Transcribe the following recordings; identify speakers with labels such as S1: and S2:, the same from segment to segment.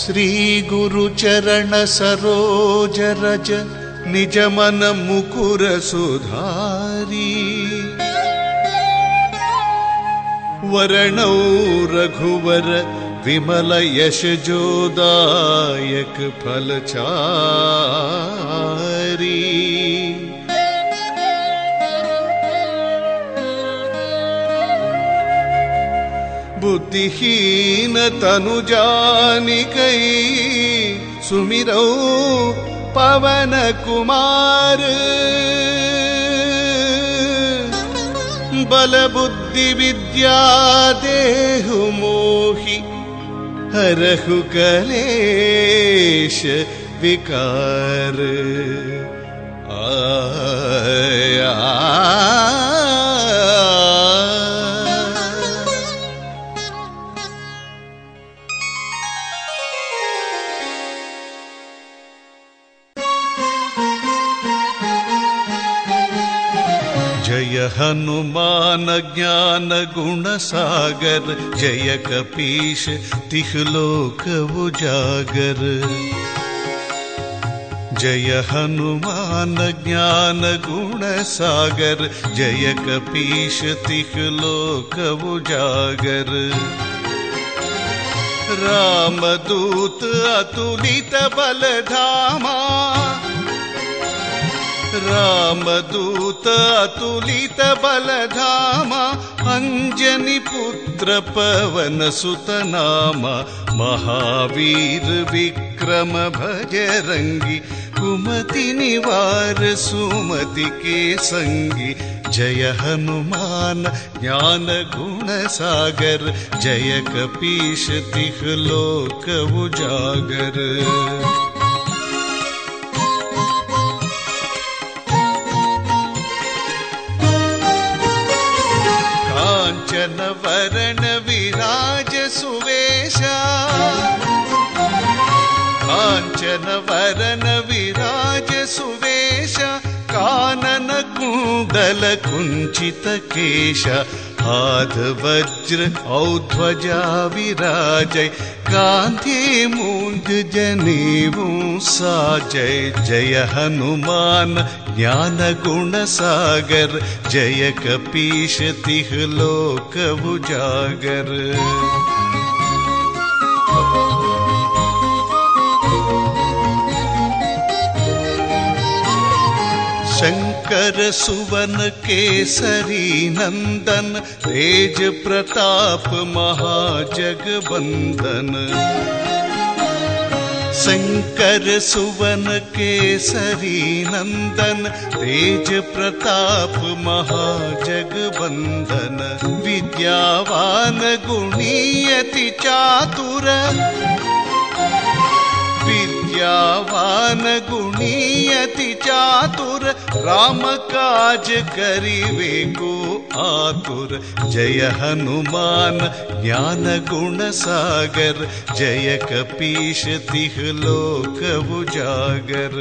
S1: श्री गुरु चरण सरोज रज निज मन मुकुर सुधारी। वरणौ रघुवर विमल यश जोदायक फलचारी। बुद्धिहीन तनु जानिकै सुमिरौ पवन कुमार। बल बुद्धि विद्या देहु मोहि हरहु कलेश विकार। जय हनुमान ज्ञान गुण सागर। जय कपीश तिह लोक उजागर। जय हनुमान ज्ञान गुण सागर। जय कपीश तिह लोक उजागर। रामदूत अतुलित बल धामा। रामदूत अतुलित बल धामा। अंजनी पुत्र पवन सुत नामा। महावीर विक्रम भजरंगी। कुमति निवार सुमति के संगी। जय हनुमान ज्ञान गुण सागर। जय कपीश तिह लोक उजागर। कांचन वरण विराज सुवेशा। कांचन वरण विराज सुवेशा। कानन कुंडल कुंचित केशा। हाथ वज्र औध्वजा विराजय। कांधे मूंज जनेऊ साजय। जय हनुमान ज्ञान गुण सागर। जय कपीश तिह लोक उजागर। शंकर सुवन केसरी नंदन। तेज प्रताप महाजगवंदन। शंकर सुवन केसरी नंदन। तेज प्रताप महाजगवंदन। विद्यावान गुणी अति चातुर। विद्यावान गुणी अति चातुर। राम काज करिवे को आतुर। जय हनुमान ज्ञान गुण सागर। जय कपीश तिह लोक उजागर।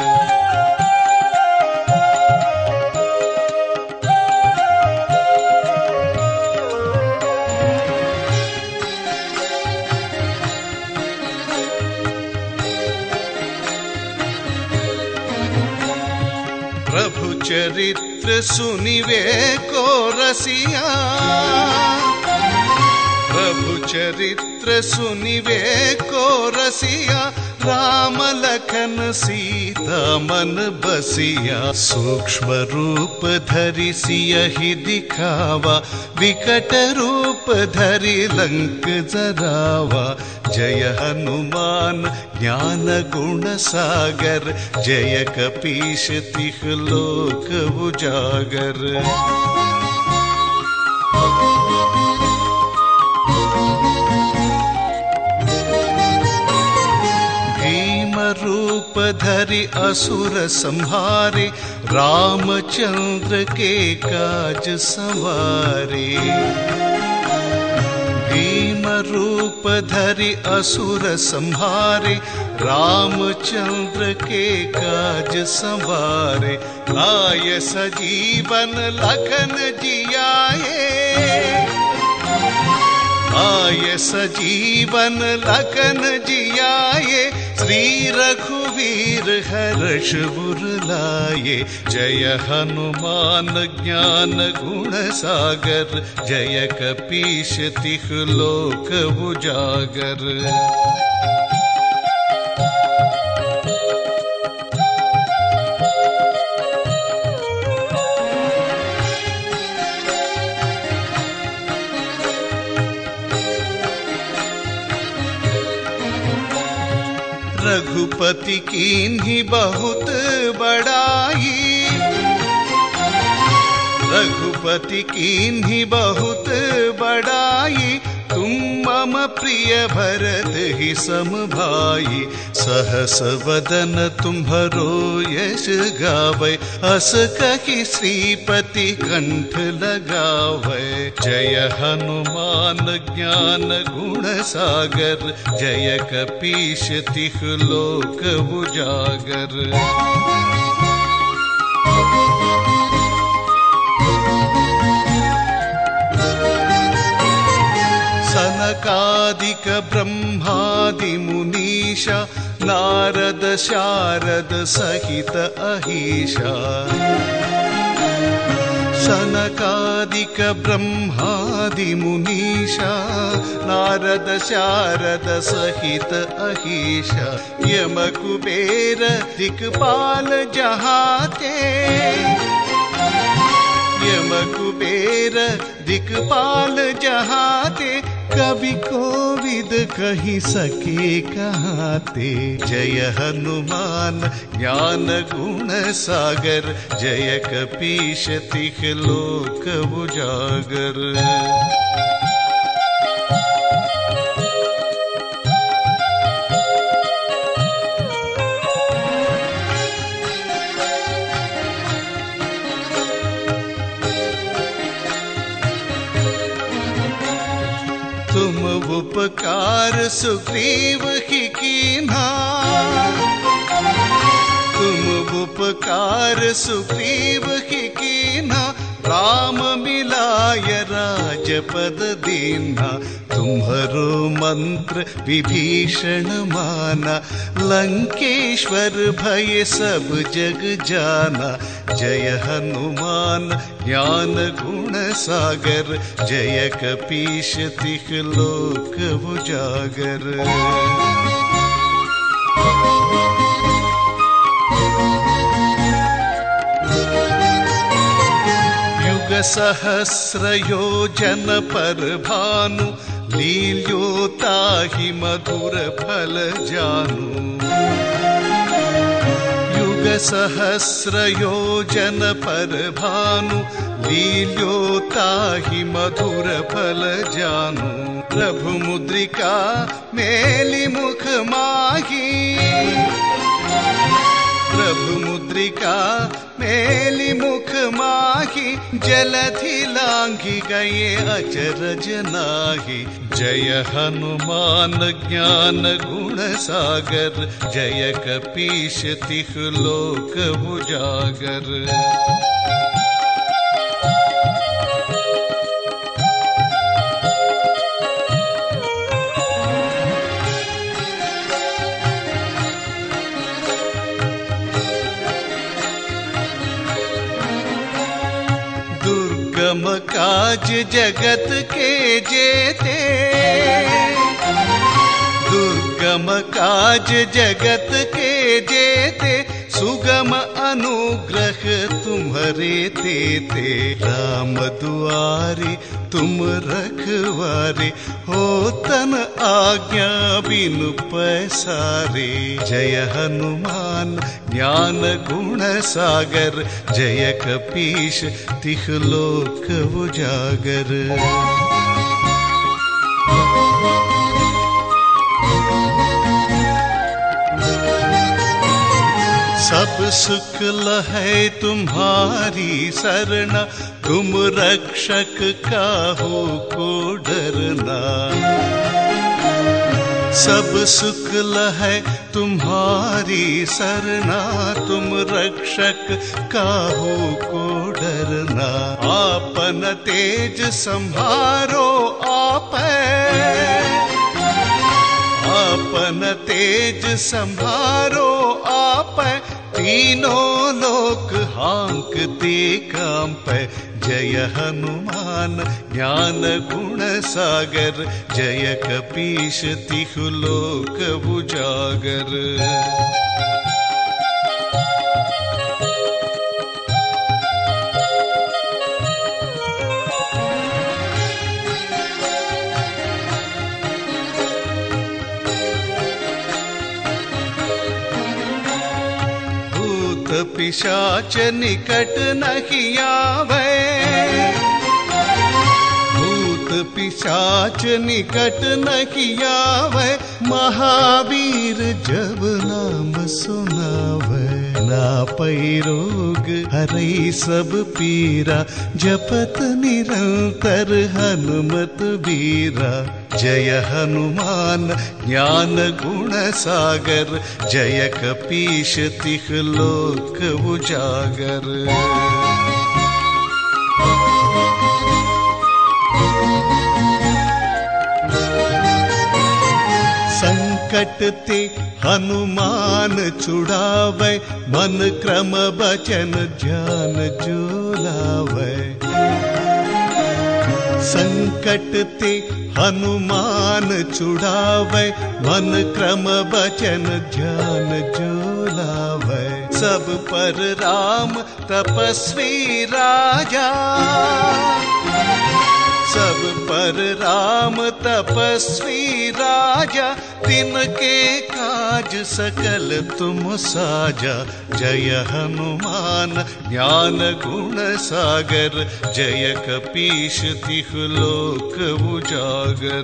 S1: प्रभु चरित्र सुनिवे को रसिया। प्रभु चरित्र सुनिवे को रसिया। राम लखन सीता मन बसिया। सूक्ष्म रूप धरि सियहि दिखावा। विकट रूप धरि लंक जरावा। जय हनुमान ज्ञान गुण सागर। जय कपीश तिह लोक उजागर। भीम रूप धरि असुर संहारे। रामचंद्र के काज संवारे। भीम रूप धरि असुर संहारे। रामचंद्र के काज संवारे। लाय सजीवन लखन जियाए। आये सजीवन लखन जियाये, श्री रघुवीर हर्ष उर लाये। जय हनुमान ज्ञान गुण सागर, जय कपीश तिह लोक उजागर। रघुपति कीन्ही बहुत बड़ाई, रघुपति कीन्ही बहुत बड़ाई। तुम मम प्रिय भरत ही सम भाई, सहस वदन तुम्हरो यश गावै। अस कहि श्रीपति कंठ लगावै। जय हनुमान ज्ञान गुण सागर, जय कपीश तिह लोक उजागर। सनकादिक ब्रह्मादि मुनीषा, नारद शारद सहित अहीशा। सनकादिक ब्रह्मादि मुनीषा, नारद शारद सहित अहीशा। यम कुबेर दिक्पाल जहाते, यम कुबेर दिक्पाल जहाते। कवि कोविद कहि सके कहाते। जय हनुमान ज्ञान गुण सागर, जय कपीश तिह लोक उजागर। तुम उपकार सुग्रीव ही कीन्हा, तुम उपकार सुग्रीव ही कीन्हा। राम मिलाय राजपद दीन्हा। तुम्हरो मंत्र विभीषण माना, लंकेश्वर भय सब जग जाना। जय हनुमान ज्ञान गुण सागर, जय कपीश तिह लोक उजागर। सहस्र योजन पर भानु, लील्योताहि मधुर फल जानु। युग सहस्र योजन पर भानु, लील्योताहि मधुर फल जानु। प्रभु मुद्रिका मेलि मुख माही, प्रभु मुद्रिका मेलि मुख माही। जलधि लांघि गए अचरज नाहि। जय हनुमान ज्ञान गुण सागर, जय कपीश तिह लोक उजागर। दुर्गम काज जगत के जेते, दुर्गम काज जगत के जेते। सुगम अनुग्रह तुम्हरे तेते। राम दुआरे तुम रखवारे, हो तन आज्ञा बिनु पैसारे। जय हनुमान ज्ञान गुण सागर, जय कपीश तिह लोक उजागर। सब सुख लहै तुम्हारी शरण, तुम रक्षक काहू को डरना। सब सुख लहै तुम्हारी सरना, तुम रक्षक काहू को डरना। आपन तेज संहारो आपै, आपन तेज संहारो आपै। तीनों लोक हांकते कांपै। जय हनुमान ज्ञान गुण सागर, जय कपीश तिहु लोक उजागर। पिशाच निकट नहीं आवे, भूत पिशाच निकट नहीं आवे। महावीर जब नाम सुनावे, ना पै रोग हरै सब पीरा। जपत निरंतर हनुमत बीरा। जय हनुमान ज्ञान गुण सागर, जय कपीश तिहु लोक उजागर। संकट ते हनुमान छुड़ावे, मन क्रम बचन ध्यान जो लावे। संकट ते हनुमान छुड़ावे, मन क्रम बचन ध्यान जो लावे। सब पर राम तपस्वी राजा, सब पर राम तपस्वी राजा। तिनके काज सकल तुम साजा। जय हनुमान ज्ञान गुण सागर, जय कपीश तिहु लोक उजागर।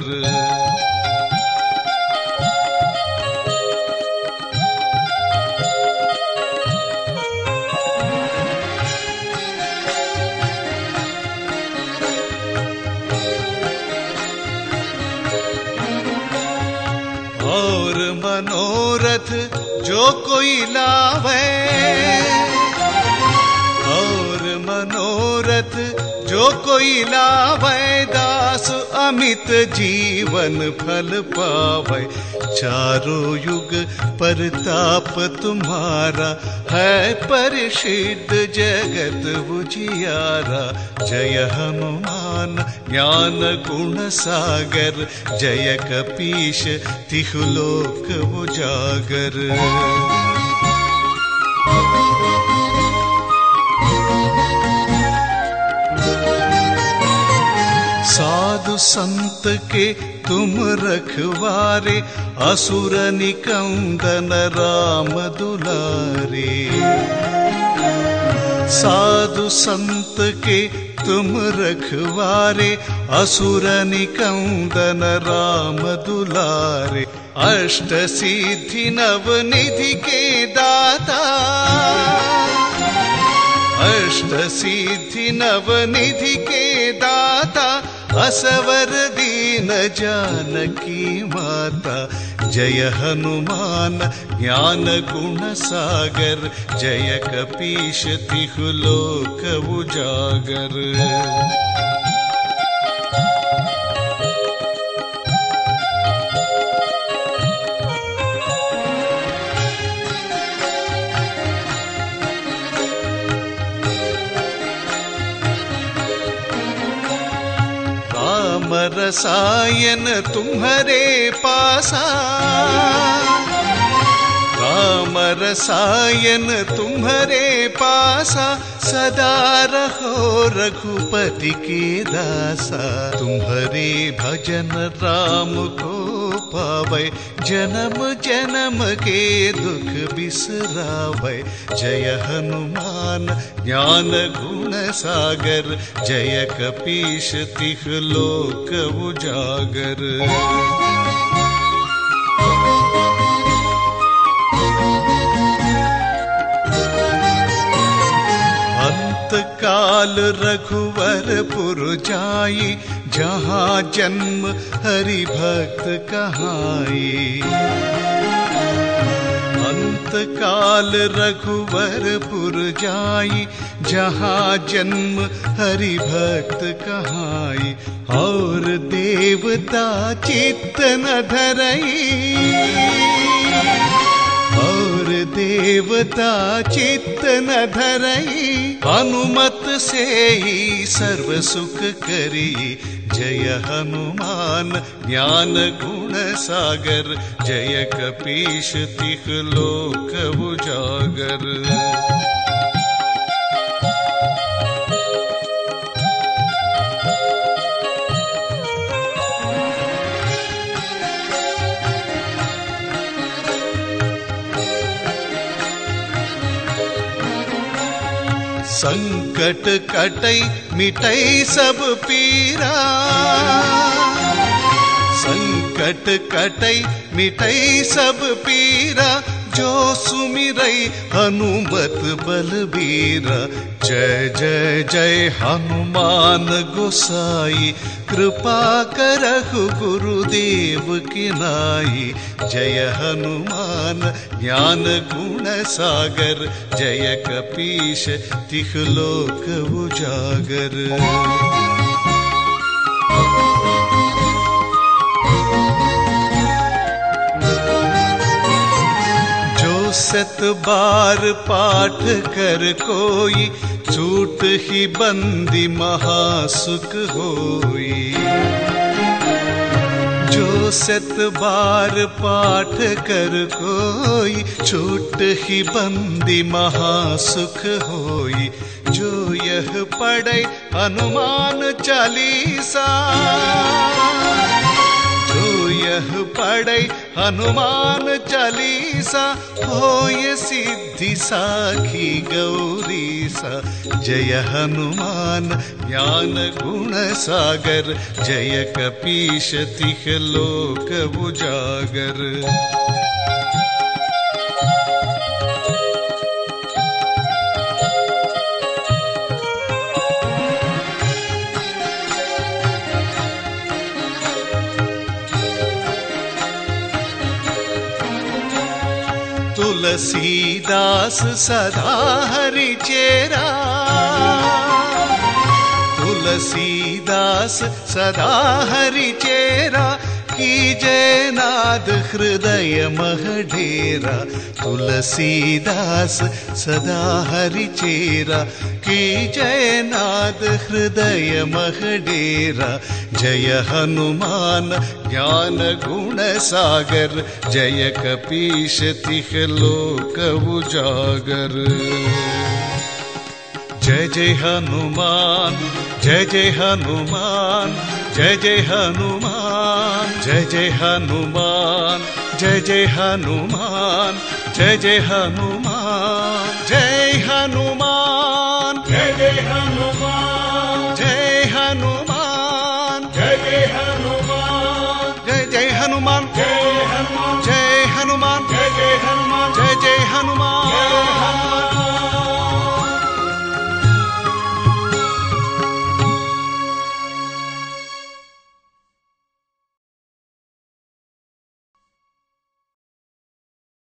S1: और मनोरथ जो कोई लावे, और मनोरथ जो कोई लावे। दास अमित जीवन फल पावे। चारों युग परताप तुम्हारा, है परिसिद्ध जगत उजियारा। जय हनुमान ज्ञान गुण सागर, जय कपीश तिहु लोक उजागर। साधु संत के तुम रखवारे, असुर निकंदन राम दुलारे। साधु संत के तुम रखवारे, असुर निकंदन राम दुलारे। अष्ट सिद्धि नव निधि के दाता, अष्ट सिद्धि नव निधि के दाता। असवर दीन जानकी माता। जय हनुमान ज्ञान गुण सागर, जय कपीश तिहु लोक उजागर। राम रसायन तुम्हारे पासा, राम रसायन तुम्हारे पासा। सदा रहो रघुपति के दासा। तुम्हारे भजन राम को पावे, जन्म जन्म के दुख बिसरावे। जय हनुमान ज्ञान गुण सागर, जय कपीश तिहु लोक उजागर। काल रघुवरपुर जाई, जहाँ जन्म हरि भक्त कहाई। अंत काल रघुवरपुर जाई, जहाँ जन्म हरि भक्त कहाई। और देवता चित्त न धरई, और देवता चित्त न धरई। हनुमत से ही सर्व सुख करी। जय हनुमान ज्ञान गुण सागर, जय कपीश तिह लोक उजागर। संकट कटई मिटई सब पीरा, संकट कटई मिटई सब पीरा। जो सुमिरई हनुमत बलबीरा। जय जय जय हनुमान गोसाई, कृपा करहु गुरुदेव की नाई। जय हनुमान ज्ञान गुण सागर, जय कपीश तिह लोक उजागर। सत बार पाठ कर कोई, छूट ही बंदी महासुख होई। जो सत बार पाठ कर कोई, छूट ही बंदी महासुख होई। जो यह पढ़े हनुमान चालीसा, जो यह पढ़े हनुमान चालीसा। होय सिद्धि साखी गौरीसा। जय हनुमान ज्ञान गुण सागर, जय कपीश तिह लोक उजागर। तुलसीदास सदा हरि चेरा, तुलसीदास सदा हरि चेरा। कीजय नाद हृदय मह डेरा। तुलसीदास सदा हरि चेरा, कीजय नाद हृदय मह डेरा। जय हनुमान ज्ञान गुण सागर, जय कपीश तिह लोक उजागर। जय जय हनुमान, जय जय हनुमान, जय जय हनुमान, जय जय हनुमान, जय जय हनुमान, जय जय हनुमान, जय हनुमान, जय जय हनुमान, जय हनुमान।